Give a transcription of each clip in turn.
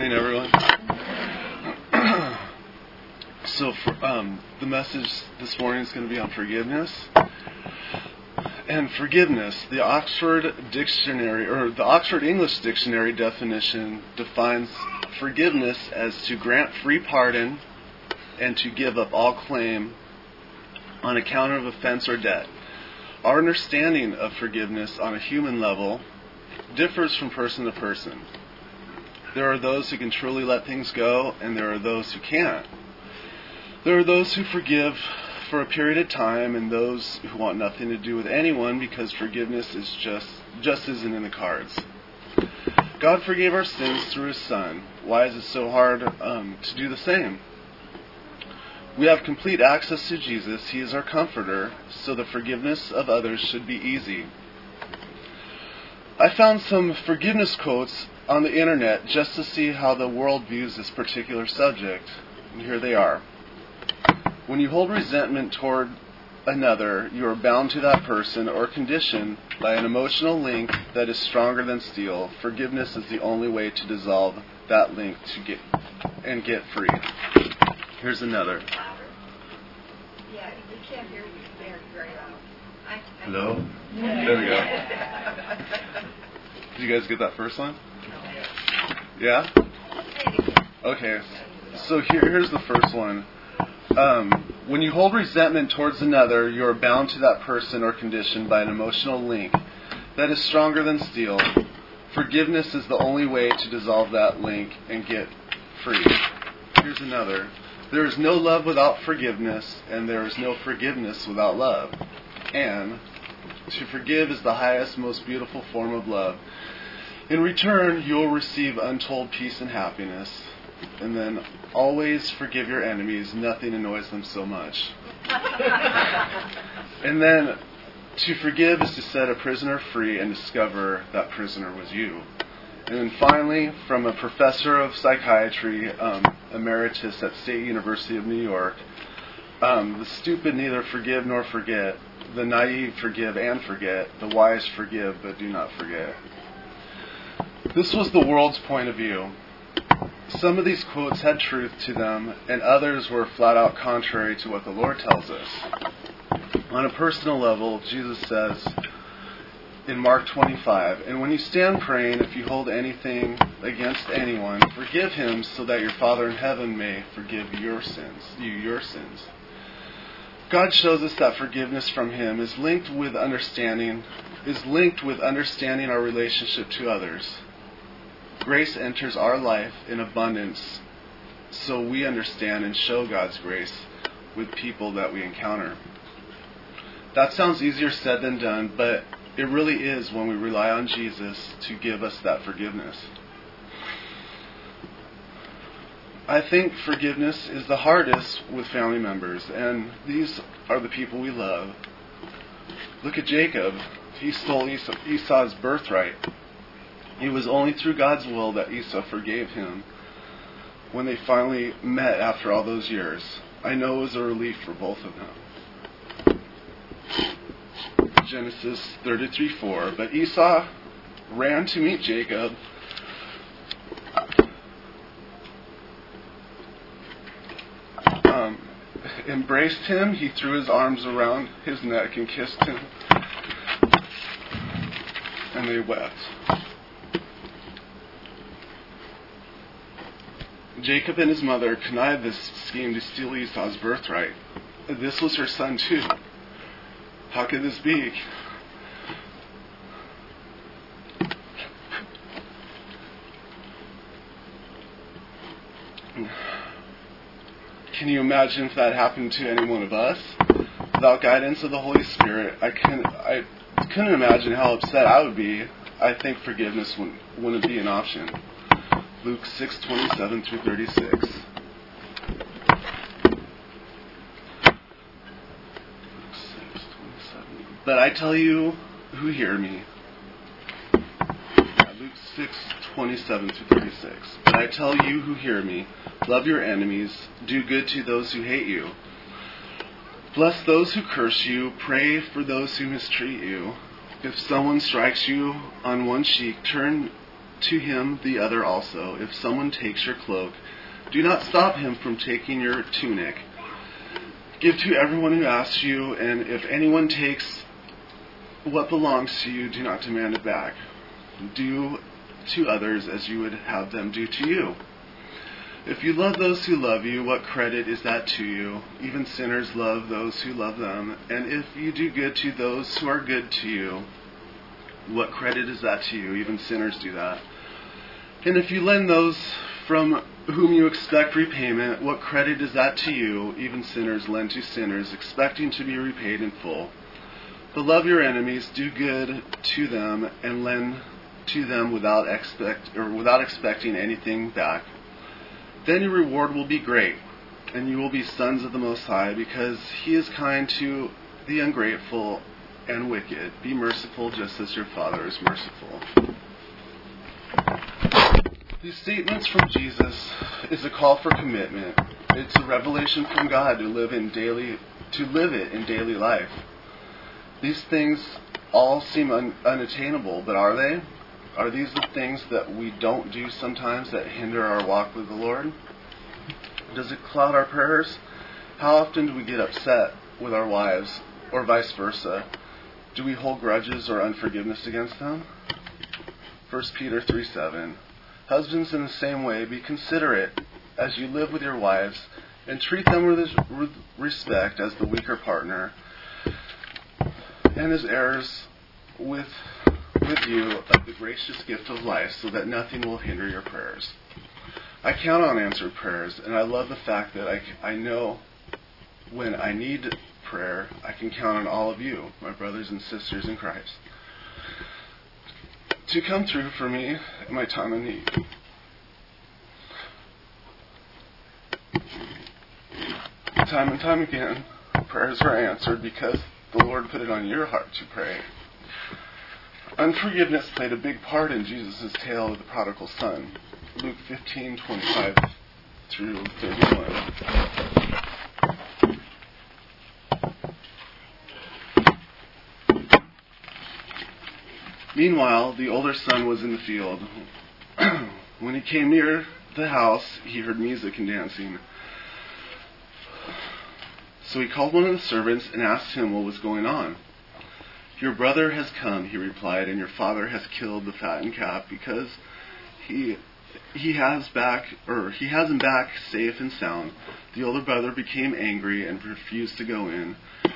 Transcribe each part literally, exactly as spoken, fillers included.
morning, everyone. so, for, um, the message this morning is going to be on forgiveness. And forgiveness, the Oxford Dictionary, or the Oxford English Dictionary definition defines forgiveness as to grant free pardon and to give up all claim on account of offense or debt. Our understanding of forgiveness on a human level differs from person to person. There are those who can truly let things go, and there are those who can't. There are those who forgive for a period of time, and those who want nothing to do with anyone because forgiveness is just just isn't in the cards. God forgave our sins through His Son. Why is it so hard um, to do the same? We have complete access to Jesus. He is our comforter, so the forgiveness of others should be easy. I found some forgiveness quotes on the internet just to see how the world views this particular subject. And here they are. When you hold resentment toward another, you are bound to that person or condition by an emotional link that is stronger than steel. Forgiveness is the only way to dissolve that link to get and get free. Here's another. Yeah, we can't hear you very, very loud. I, I Hello? There we go. Did you guys get that first one? Yeah? Okay. So here, here's the first one. Um, when you hold resentment towards another, you are bound to that person or condition by an emotional link that is stronger than steel. Forgiveness is the only way to dissolve that link and get free. Here's another. There is no love without forgiveness, and there is no forgiveness without love. And to forgive is the highest, most beautiful form of love. In return, you will receive untold peace and happiness. And then, always forgive your enemies. Nothing annoys them so much. And then, to forgive is to set a prisoner free and discover that prisoner was you. And then finally, from a professor of psychiatry, um, emeritus at State University of New York, um, the stupid neither forgive nor forget. The naive forgive and forget. The wise forgive but do not forget. This was the world's point of view. Some of these quotes had truth to them, and others were flat out contrary to what the Lord tells us. On a personal level, Jesus says in Mark twenty-five, "And when you stand praying, if you hold anything against anyone, forgive him so that your Father in heaven may forgive your sins, you your sins." God shows us that forgiveness from Him is linked with understanding, is linked with understanding our relationship to others. Grace enters our life in abundance, so we understand and show God's grace with people that we encounter. That sounds easier said than done, but it really is when we rely on Jesus to give us that forgiveness. I think forgiveness is the hardest with family members, and these are the people we love. Look at Jacob. He stole Esau, Esau's birthright. It was only through God's will that Esau forgave him when they finally met after all those years. I know it was a relief for both of them. Genesis thirty-three four. But Esau ran to meet Jacob, um, embraced him, he threw his arms around his neck and kissed him, and they wept. Jacob and his mother connived this scheme to steal Esau's birthright. This was her son too. How could this be? Can you imagine if that happened to any one of us? Without guidance of the Holy Spirit, I couldn't, I couldn't imagine how upset I would be. I think forgiveness wouldn't, wouldn't be an option. Luke six twenty-seven through thirty-six. But I tell you who hear me. Yeah, Luke six twenty-seven through thirty-six. But I tell you who hear me, love your enemies, do good to those who hate you. Bless those who curse you, pray for those who mistreat you. If someone strikes you on one cheek, turn to him the other also. If someone takes your cloak, do not stop him from taking your tunic. Give to everyone who asks you, and if anyone takes what belongs to you, do not demand it back. Do to others as you would have them do to you. If you love those who love you, what credit is that to you? Even sinners love those who love them. And if you do good to those who are good to you, what credit is that to you? Even sinners do that. And if you lend those from whom you expect repayment, what credit is that to you? Even sinners lend to sinners, expecting to be repaid in full. But love your enemies, do good to them, and lend to them without expect or without expecting anything back. Then your reward will be great, and you will be sons of the Most High, because He is kind to the ungrateful and wicked. Be merciful, just as your Father is merciful. These statements from Jesus is a call for commitment. It's a revelation from God to live in daily, to live it in daily life. These things all seem un, unattainable, but are they? Are these the things that we don't do sometimes that hinder our walk with the Lord? Does it cloud our prayers? How often do we get upset with our wives, or vice versa? Do we hold grudges or unforgiveness against them? First Peter three seven. Husbands, in the same way, be considerate as you live with your wives, and treat them with respect as the weaker partner, and as heirs with with you of the gracious gift of life, so that nothing will hinder your prayers. I count on answered prayers, and I love the fact that I, I know when I need prayer, I can count on all of you, my brothers and sisters in Christ, to come through for me in my time of need. Time and time again, prayers are answered because the Lord put it on your heart to pray. Unforgiveness played a big part in Jesus' tale of the prodigal son. Luke fifteen twenty-five through thirty-one. Meanwhile, the older son was in the field. When he came near the house, he heard music and dancing. So he called one of the servants and asked him what was going on. Your brother has come, he replied, and your father has killed the fattened calf because he he has back or he has him back safe and sound. The older brother became angry and refused to go in.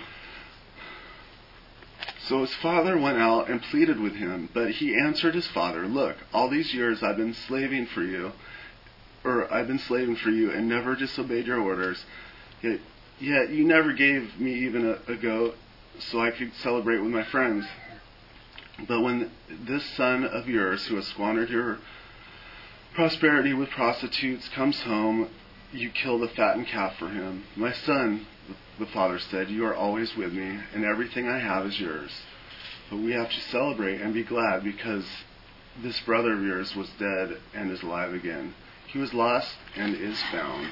So his father went out and pleaded with him, but he answered his father, "Look, all these years I've been slaving for you, or I've been slaving for you, and never disobeyed your orders. Yet, yet you never gave me even a, a goat, so I could celebrate with my friends. But when this son of yours, who has squandered your prosperity with prostitutes, comes home, you kill the fattened calf for him. My son," the father said, "you are always with me, and everything I have is yours. But we have to celebrate and be glad, because this brother of yours was dead and is alive again. He was lost and is found."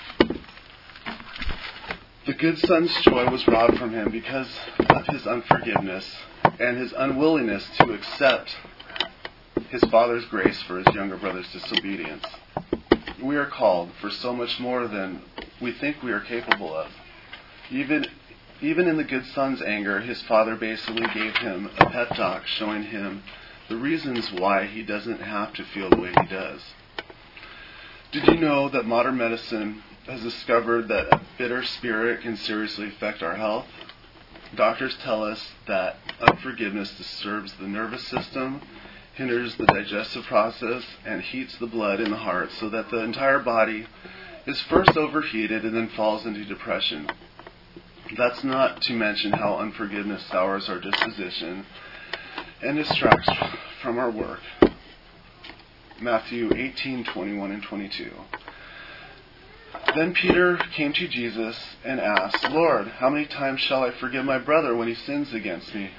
The good son's joy was robbed from him because of his unforgiveness and his unwillingness to accept his father's grace for his younger brother's disobedience. We are called for so much more than we think we are capable of. Even even in the good son's anger, his father basically gave him a pep talk, showing him the reasons why he doesn't have to feel the way he does. Did you know that modern medicine has discovered that a bitter spirit can seriously affect our health? Doctors tell us that unforgiveness disturbs the nervous system, hinders the digestive process, and heats the blood in the heart, so that the entire body is first overheated and then falls into depression. That's not to mention how unforgiveness sours our disposition and distracts from our work. Matthew eighteen twenty-one and twenty-two. Then Peter came to Jesus and asked, "Lord, how many times shall I forgive my brother when he sins against me?"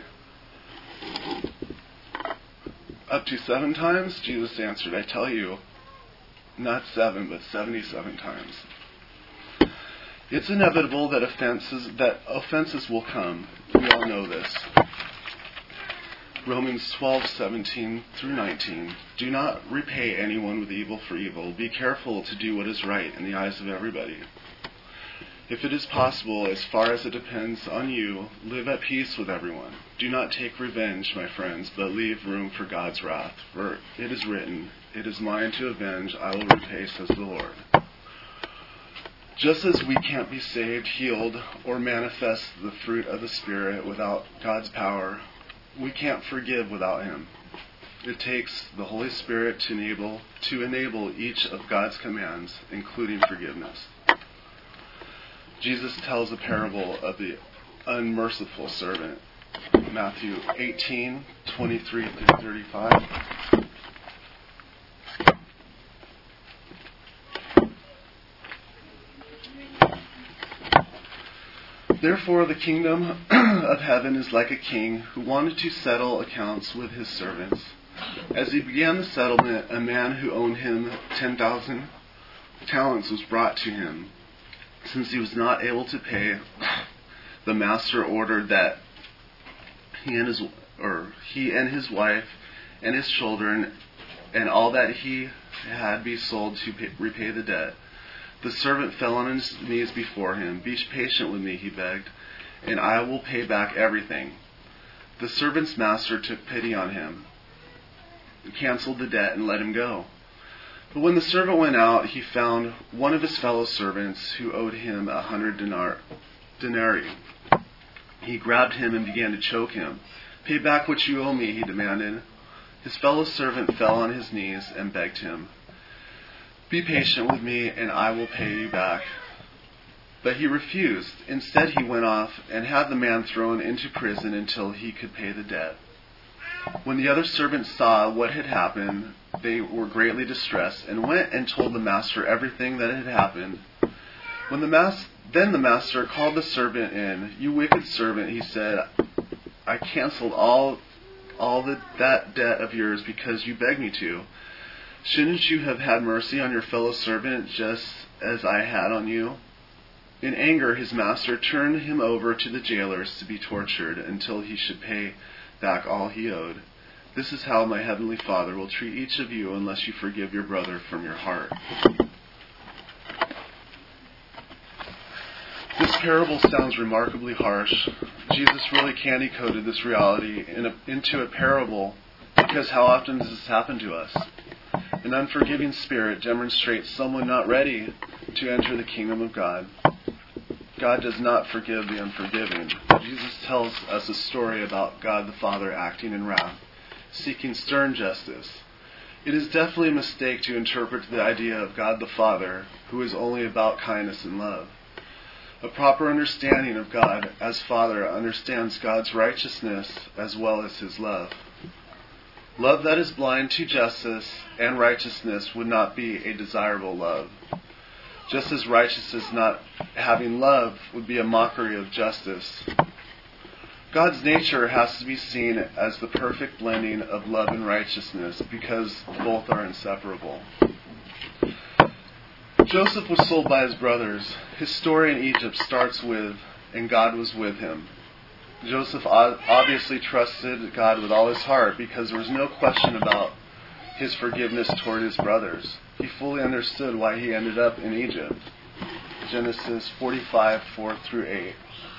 "Up to seven times?" Jesus answered. "I tell you, not seven, but seventy-seven times." It's inevitable that offenses that offenses will come. We all know this. Romans twelve seventeen through nineteen. Do not repay anyone with evil for evil. Be careful to do what is right in the eyes of everybody. If it is possible, as far as it depends on you, live at peace with everyone. Do not take revenge, my friends, but leave room for God's wrath. For it is written, "It is mine to avenge, I will repay," says the Lord. Just as we can't be saved, healed, or manifest the fruit of the Spirit without God's power, we can't forgive without Him. It takes the Holy Spirit to enable to enable each of God's commands, including forgiveness. Jesus tells a parable of the unmerciful servant. Matthew eighteen twenty-three through thirty-five. Therefore the kingdom of heaven is like a king who wanted to settle accounts with his servants. As he began the settlement, a man who owed him ten thousand talents was brought to him. Since he was not able to pay, the master ordered that he and his or he and his wife and his children and all that he had be sold to pay, repay the debt. The servant fell on his knees before him. "Be patient with me," he begged, "and I will pay back everything." The servant's master took pity on him, canceled the debt, and let him go. But when the servant went out, he found one of his fellow servants who owed him a hundred denar- denarii. He grabbed him and began to choke him. "Pay back what you owe me," he demanded. His fellow servant fell on his knees and begged him, "Be patient with me, and I will pay you back." But he refused. Instead, he went off and had the man thrown into prison until he could pay the debt. When the other servants saw what had happened, they were greatly distressed and went and told the master everything that had happened. When the mas- Then the master called the servant in. "You wicked servant," he said, "I canceled all all the, that debt of yours because you begged me to. Shouldn't you have had mercy on your fellow servant just as I had on you?" In anger, his master turned him over to the jailers to be tortured until he should pay back all he owed. This is how my heavenly Father will treat each of you unless you forgive your brother from your heart. This parable sounds remarkably harsh. Jesus really candy coated this reality in a, into a parable because how often does this happen to us? An unforgiving spirit demonstrates someone not ready to enter the kingdom of God. God does not forgive the unforgiving. Jesus tells us a story about God the Father acting in wrath, seeking stern justice. It is definitely a mistake to interpret the idea of God the Father, who is only about kindness and love. A proper understanding of God as Father understands God's righteousness as well as His love. Love that is blind to justice and righteousness would not be a desirable love. Just as righteousness not having love would be a mockery of justice. God's nature has to be seen as the perfect blending of love and righteousness because both are inseparable. Joseph was sold by his brothers. His story in Egypt starts with, "And God was with him." Joseph obviously trusted God with all his heart because there was no question about his forgiveness toward his brothers. He fully understood why he ended up in Egypt. Genesis forty-five, four through eight.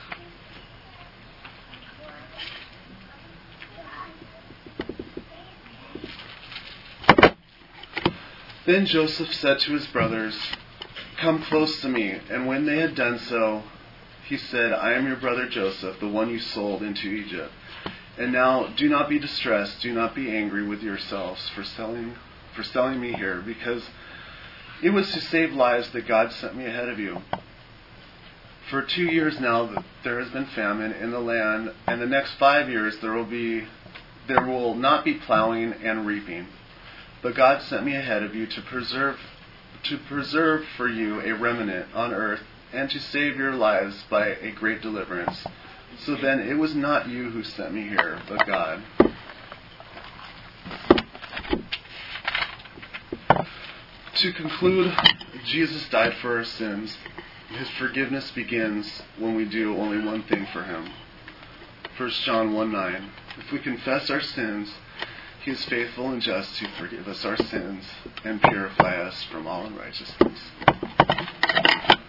Then Joseph said to his brothers, "Come close to me." And when they had done so, he said, "I am your brother Joseph, the one you sold into Egypt. And now do not be distressed, do not be angry with yourselves for selling for selling me here, because it was to save lives that God sent me ahead of you. For two years now there has been famine in the land, and the next five years there will be there will not be plowing and reaping. But God sent me ahead of you to preserve to preserve for you a remnant on earth and to save your lives by a great deliverance. So then it was not you who sent me here, but God." To conclude, Jesus died for our sins. His forgiveness begins when we do only one thing for Him. First John one nine. If we confess our sins, He is faithful and just to forgive us our sins and purify us from all unrighteousness.